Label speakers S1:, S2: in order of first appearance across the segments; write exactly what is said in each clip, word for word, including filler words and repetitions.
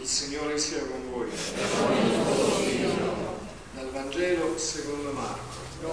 S1: Signore sia con voi. Dal Vangelo secondo Marco.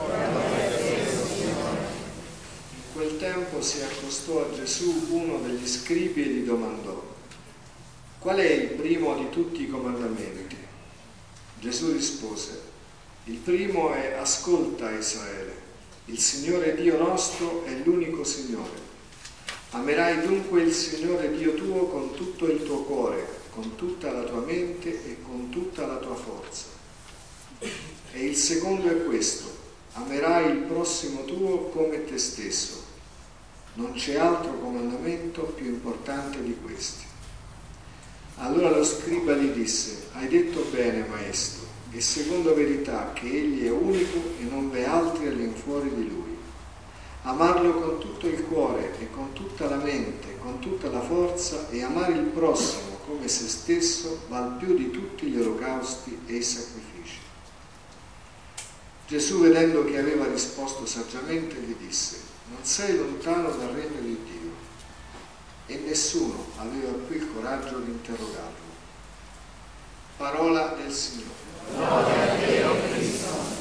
S1: In quel tempo si accostò a Gesù uno degli scribi e gli domandò: qual è il primo di tutti i comandamenti? Gesù rispose: il primo è: ascolta Israele, il Signore Dio nostro è l'unico Signore. Amerai dunque il Signore Dio tuo con tutto il tuo cuore, con tutta la tua mente e con tutta la tua forza. E il secondo è questo: amerai il prossimo tuo come te stesso. Non c'è altro comandamento più importante di questi. Allora lo scriba gli disse: hai detto bene, maestro, è secondo verità che egli è unico e non v'è altri all'infuori di lui. Amarlo con tutto il cuore e con tutta la mente, con tutta la forza, e amare il prossimo come se stesso val più di tutti gli olocausti e i sacrifici. Gesù, vedendo che aveva risposto saggiamente, gli disse: non sei lontano dal regno di Dio. E nessuno aveva più il coraggio di interrogarlo. Parola del Signore.
S2: Gloria a Dio Cristo.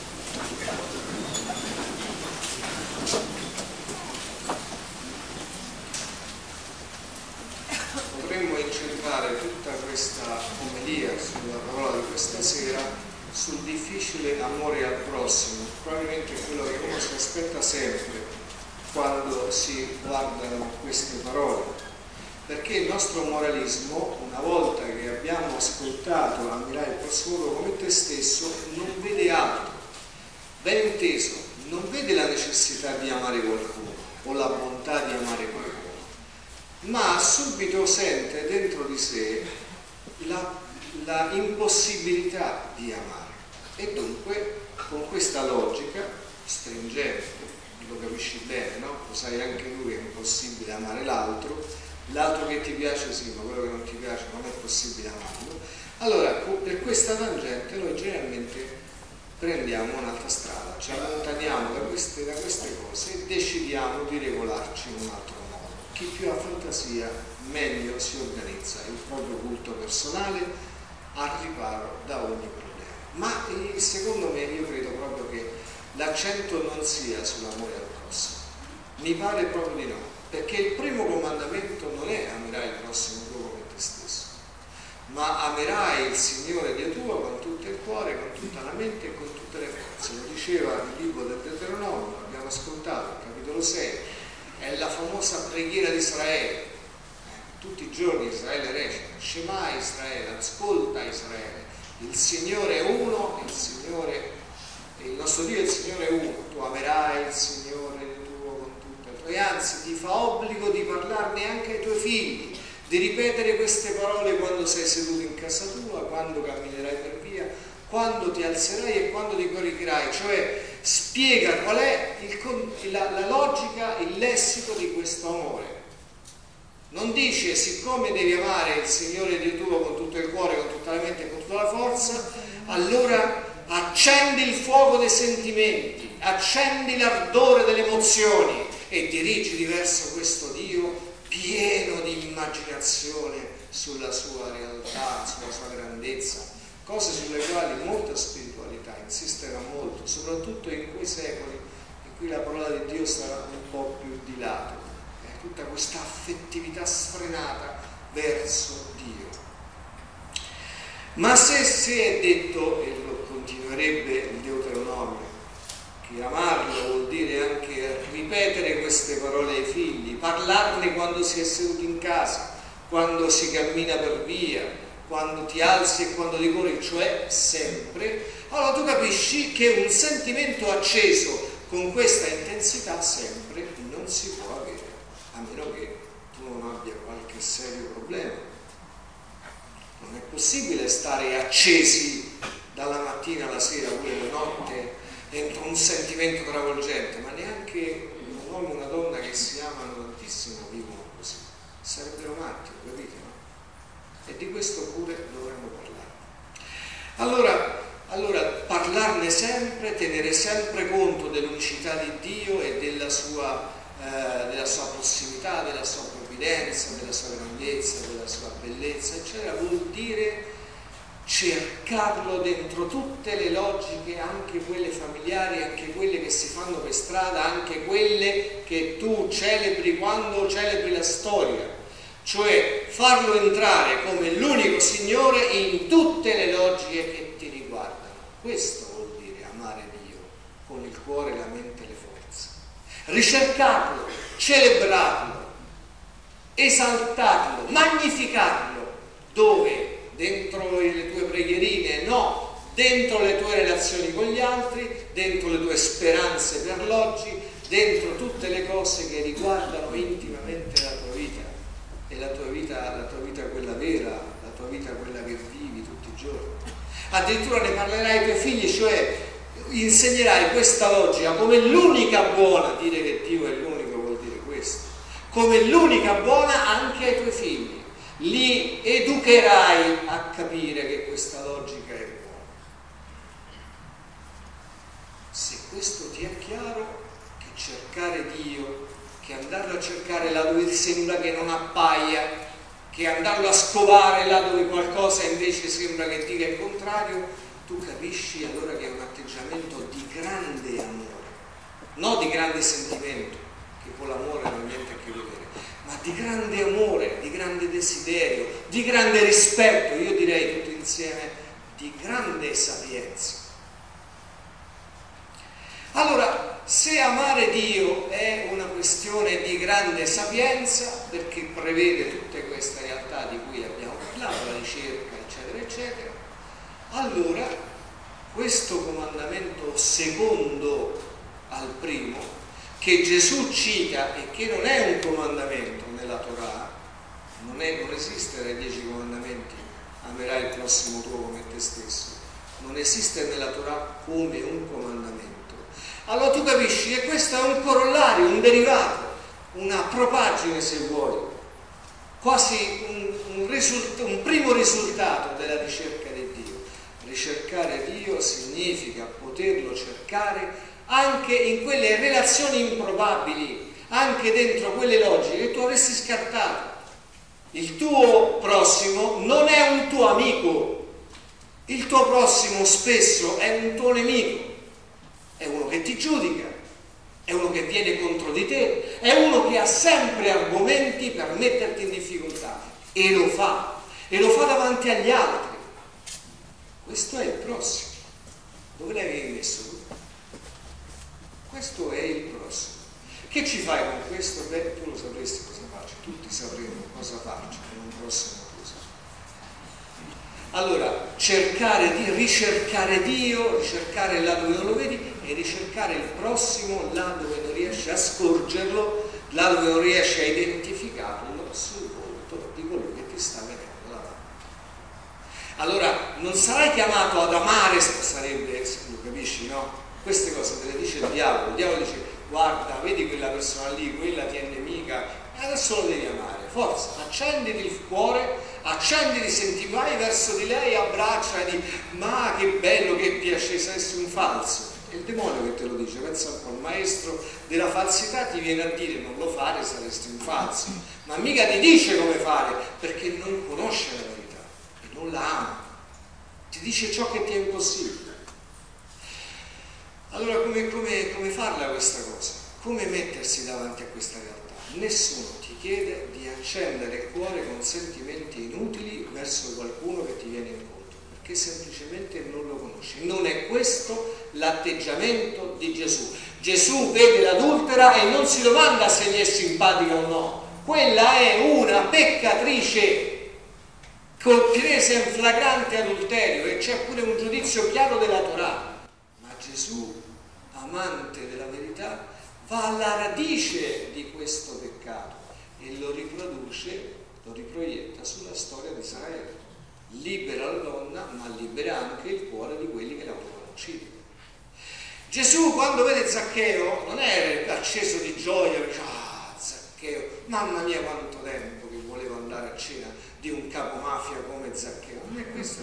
S1: Potremmo incentrare tutta questa omelia sulla parola di questa sera sul difficile amore al prossimo, probabilmente quello che uno si aspetta sempre quando si guardano queste parole, perché il nostro moralismo, una volta che abbiamo ascoltato amirai il prossimo come te stesso, non vede altro. Ben inteso, non vede la necessità di amare qualcuno o la bontà di amare qualcuno, ma subito sente dentro di sé la, la impossibilità di amare, e dunque con questa logica stringente, lo capisci bene, no? Lo sai anche tu che è impossibile amare l'altro, l'altro che ti piace sì, ma quello che non ti piace non è possibile amarlo. Allora per questa tangente noi generalmente prendiamo un'altra strada, ci allontaniamo da queste, da queste cose e decidiamo di regolarci in un altro modo. Chi più ha fantasia meglio si organizza il proprio culto personale al riparo da ogni problema. Ma eh, secondo me, io credo proprio che l'accento non sia sull'amore al prossimo, mi pare proprio di no, perché il primo comandamento non è amerai il prossimo tuo come te stesso, ma amerai il Signore Dio tuo con tutto il cuore, con tutta la mente e con tutte le forze. Lo diceva il libro del Deuteronomio, abbiamo ascoltato, il capitolo sei, è la famosa preghiera di Israele. Tutti i giorni Israele recita: Shema Israele, ascolta Israele, il Signore è uno, il Signore, il nostro Dio, il Signore è uno. Tu amerai il Signore tuo con tutto il tuo, e anzi ti fa obbligo di parlarne anche ai tuoi figli, di ripetere queste parole quando sei seduto in casa tua, quando camminerai per via, quando ti alzerai e quando ti coricherai. Cioè spiega qual è il, la, la logica, il lessico di questo amore. Non dice: siccome devi amare il Signore Dio tuo con tutto il cuore, con tutta la mente e con tutta la forza, allora accendi il fuoco dei sentimenti, accendi l'ardore delle emozioni e dirigiti verso questo Dio pieno di immaginazione sulla sua realtà, sulla sua grandezza, cose sulle quali molta spiritualità insisterà molto, soprattutto in quei secoli in cui la parola di Dio sarà un po' più di lato. Tutta questa affettività sfrenata verso Dio. Ma se si è detto, e lo continuerebbe il Deuteronomio, che amarlo vuol dire anche ripetere queste parole ai figli, parlarne quando si è seduti in casa, quando si cammina per via, quando ti alzi e quando ti corri, cioè sempre, allora tu capisci che un sentimento acceso con questa intensità sempre non si può avere, a meno che tu non abbia qualche serio problema. Non è possibile stare accesi dalla mattina alla sera, pure la notte, dentro un sentimento travolgente, ma neanche un uomo e una donna che si amano tantissimo vivono così. Sarebbero matti, capite, no? E di questo pure dovremmo parlare. Allora, allora parlarne sempre, tenere sempre conto dell'unicità di Dio e della sua Eh, della sua prossimità, della sua provvidenza, della sua grandezza, della sua bellezza, eccetera, vuol dire cercarlo dentro tutte le logiche, anche quelle familiari, anche quelle che si fanno per strada, anche quelle che tu celebri quando celebri la storia, cioè farlo entrare come l'unico Signore in tutte le logiche che ti riguardano. Questo vuol dire amare Dio con il cuore, la mente e le forze, ricercarlo, celebrarlo, esaltarlo, magnificarlo. Dove? Dentro le tue preghierine? No, dentro le tue relazioni con gli altri, dentro le tue speranze per l'oggi, dentro tutte le cose che riguardano intimamente la tua vita, e la tua vita, la tua vita quella vera, la tua vita quella che vivi tutti i giorni. Addirittura ne parlerai ai tuoi figli, cioè insegnerai questa logica come l'unica buona. Dire che Dio è l'unico vuol dire questo, come l'unica buona anche ai tuoi figli. Li educherai a capire che questa logica è buona. Se questo ti è chiaro, che cercare Dio, che andarlo a cercare là dove sembra che non appaia, che andarlo a scovare là dove qualcosa invece sembra che dica il contrario, tu capisci allora che è un atteggiamento di grande amore, non di grande sentimento, che con l'amore non ha niente a che vedere, ma di grande amore, di grande desiderio, di grande rispetto, io direi tutto insieme di grande sapienza. Allora, se amare Dio è una questione di grande sapienza, perché prevede tutte queste realtà di cui abbiamo parlato, la ricerca, eccetera, eccetera, allora questo comandamento secondo al primo, che Gesù cita e che non è un comandamento nella Torah, non, è, non esiste nei dieci comandamenti, amerai il prossimo tuo come te stesso, non esiste nella Torah come un comandamento. Allora tu capisci che questo è un corollario, un derivato, una propagine se vuoi, quasi un, un, risult- un primo risultato della ricerca di Dio. Ricercare Dio significa poterlo cercare anche in quelle relazioni improbabili, anche dentro quelle logiche che tu avresti scartato. Il tuo prossimo non è un tuo amico, il tuo prossimo spesso è un tuo nemico, è uno che ti giudica, è uno che viene contro di te, è uno che ha sempre argomenti per metterti in difficoltà, e lo fa, e lo fa davanti agli altri. Questo è il prossimo. Dove l'avevi messo tu? Questo è il prossimo. Che ci fai con questo? Beh, tu lo sapresti cosa farci, tutti sapremo cosa farci con un prossimo cosa. Allora, cercare di ricercare Dio, ricercare là dove non lo vedi, e ricercare il prossimo là dove non riesci a scorgerlo, là dove non riesci a identificarlo sul volto di colui che ti sta venendo davanti. Allora, non sarai chiamato ad amare, sarebbe, lo capisci, no? Queste cose te le dice il diavolo. Il diavolo dice: guarda, vedi quella persona lì, quella ti è nemica, adesso lo devi amare, forza, accenditi il cuore, accenditi, senti, vai verso di lei, abbraccia e di ma che bello, che piacere, saresti un falso. È il demonio che te lo dice. Pensa un po', il maestro della falsità ti viene a dire non lo fare, saresti un falso, ma mica ti dice come fare, perché non conosce la verità e non la ama, ti dice ciò che ti è impossibile. Allora come, come, come farla questa cosa? Come mettersi davanti a questa realtà? Nessuno ti chiede di accendere il cuore con sentimenti inutili verso qualcuno che ti viene incontro, perché semplicemente non lo conosci. Non è questo l'atteggiamento di Gesù. Gesù vede l'adultera e non si domanda se gli è simpatica o no. Quella è una peccatrice presa in flagrante adulterio, e c'è pure un giudizio chiaro della Torah. Ma Gesù, amante della verità, va alla radice di questo peccato e lo riproduce, lo riproietta sulla storia di Israele. Libera la donna, ma libera anche il cuore di quelli che la volevano uccidere. Gesù, quando vede Zaccheo, non era acceso di gioia, dice: ah, Zaccheo, mamma mia quanto tempo che volevo andare a cena di un capomafia come Zaccheo. Non è questo.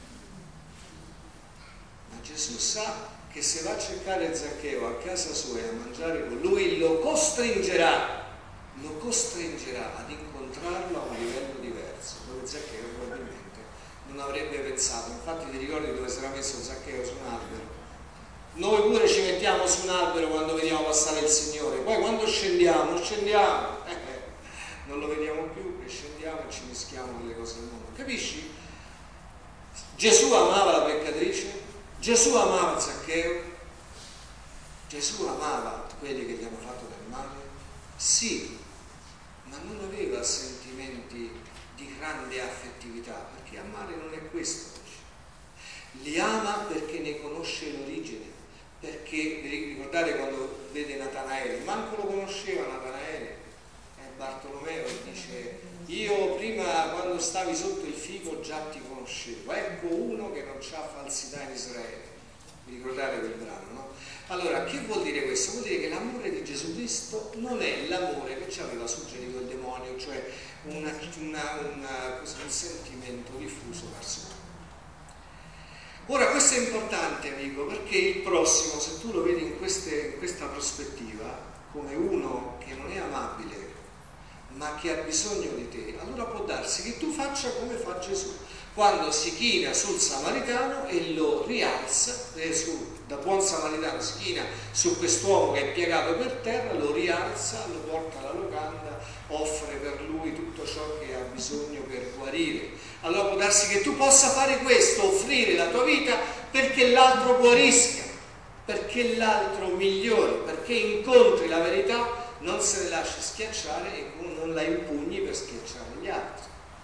S1: Ma Gesù sa che se va a cercare Zaccheo a casa sua e a mangiare con lui, lo costringerà, lo costringerà ad incontrarlo a un livello diverso, dove Zaccheo probabilmente avrebbe pensato. Infatti ti ricordi dove si era messo Zaccheo? Su un albero. Noi pure ci mettiamo su un albero quando vediamo passare il Signore, poi quando scendiamo, scendiamo, eh, non lo vediamo più e scendiamo e ci mischiamo nelle cose del mondo. Capisci? Gesù amava la peccatrice, Gesù amava Zaccheo, Gesù amava quelli che gli hanno fatto del male, sì, ma non aveva sentimenti di grande affettività, perché amare non è questo. Li ama perché ne conosce l'origine, perché vi ricordate quando vede Natanaele, manco lo conosceva Natanaele, eh, Bartolomeo dice: io prima quando stavi sotto il fico già ti conoscevo, ecco uno che non c'ha falsità in Israele. Vi ricordate quel brano, no? Allora, che vuol dire questo? Vuol dire che l'amore di Gesù Cristo non è l'amore che ci aveva suggerito il demonio, cioè una, una, una, un sentimento diffuso verso lui. Ora, questo è importante, amico, perché il prossimo, se tu lo vedi in, queste, in questa prospettiva, come uno che non è amabile, ma che ha bisogno di te, allora può darsi che tu faccia come fa Gesù, quando si china sul samaritano e lo rialza, eh, su, da buon samaritano si china su quest'uomo che è piegato per terra, lo rialza, lo porta alla locanda, offre per lui tutto ciò che ha bisogno per guarire. Allora può darsi che tu possa fare questo, offrire la tua vita perché l'altro guarisca, perché l'altro migliori, perché incontri la verità, non se ne lasci schiacciare e non la impugni per schiacciare gli altri.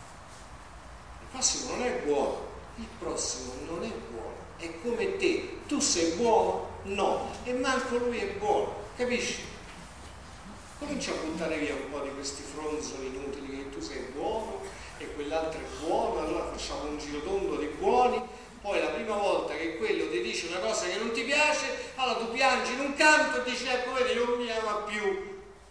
S1: Il prossimo non è buono, il prossimo non è buono, è come te. Tu sei buono? No, e manco lui è buono, capisci? Comincia a buttare via un po' di questi fronzoli inutili, che tu sei buono e quell'altro è buono, allora facciamo un giro tondo di buoni. Poi la prima volta che quello ti dice una cosa che non ti piace, allora tu piangi in un canto e dici: ecco, vedi, non mi ama più.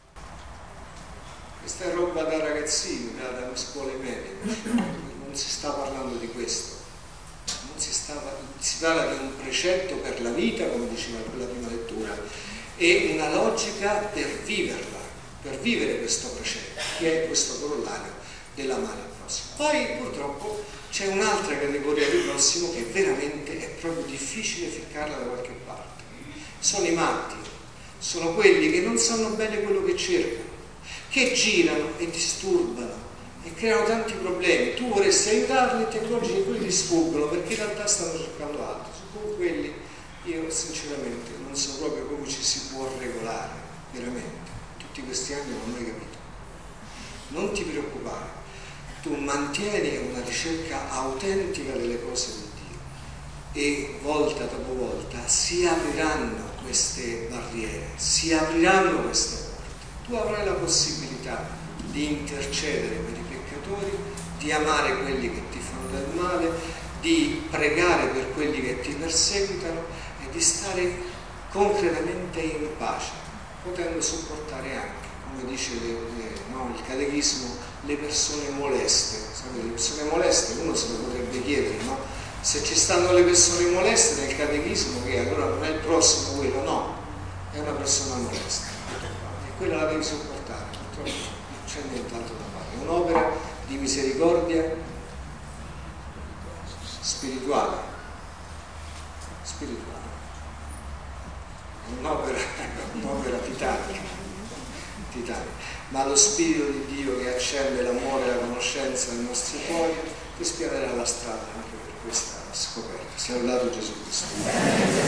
S1: Questa è roba da ragazzini, da, da scuole medie, non si sta parlando di questo, non si, sta, si parla di un precetto per la vita, come diceva quella prima lettura, e una logica per viverla, per vivere questo precetto, che è questo corollario dell'amare al prossimo. Poi purtroppo c'è un'altra categoria di prossimo che veramente è proprio difficile ficcarla da qualche parte. Sono i matti, sono quelli che non sanno bene quello che cercano, che girano e disturbano e creano tanti problemi. Tu vorresti aiutarli e ti accorgi che quelli ti sfuggono perché in realtà stanno cercando altro. Con quelli io sinceramente non so proprio come ci si può regolare, veramente. Tutti questi anni non ho mai capito. Non ti preoccupare, tu mantieni una ricerca autentica delle cose di Dio e volta dopo volta si apriranno queste barriere, si apriranno queste porte. Tu avrai la possibilità di intercedere per i peccatori, di amare quelli che ti fanno del male, di pregare per quelli che ti perseguitano e di stare concretamente in pace, potendo sopportare anche, come dice le, le, no, il catechismo, le persone moleste. Sapete, le persone moleste uno se lo potrebbe chiedere, no? Se ci stanno le persone moleste nel catechismo, che allora non è il prossimo quello, no, è una persona molesta. Quella la devi sopportare, purtroppo non c'è nient'altro da fare, è un'opera di misericordia spirituale, spirituale, è un'opera, un'opera titanica, titanica, ma lo Spirito di Dio che accende l'amore e la conoscenza nei nostri cuori ti spianerà la strada anche per questa scoperta. Sia lodato Gesù Cristo.